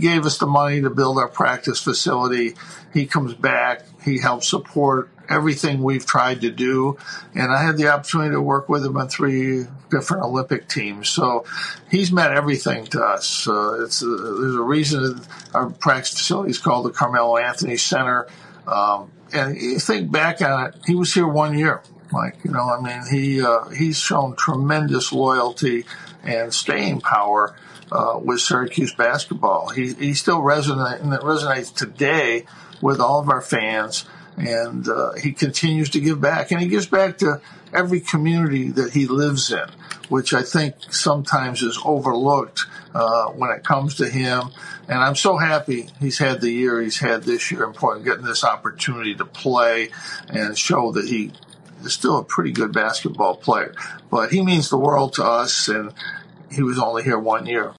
gave us the money to build our practice facility. He comes back. He helps support everything we've tried to do. And I had the opportunity to work with him on 3 different Olympic teams. So he's meant everything to us. There's a reason that our practice facility is called the Carmelo Anthony Center. And you think back on it, he was here 1 year. Mike, he's shown tremendous loyalty and staying power with Syracuse basketball. He still resonates today with all of our fans, and he continues to give back. And he gives back to every community that he lives in, which I think sometimes is overlooked when it comes to him. And I'm so happy he's had the year he's had this year, important, getting this opportunity to play and show that he is still a pretty good basketball player. But he means the world to us, and he was only here 1 year.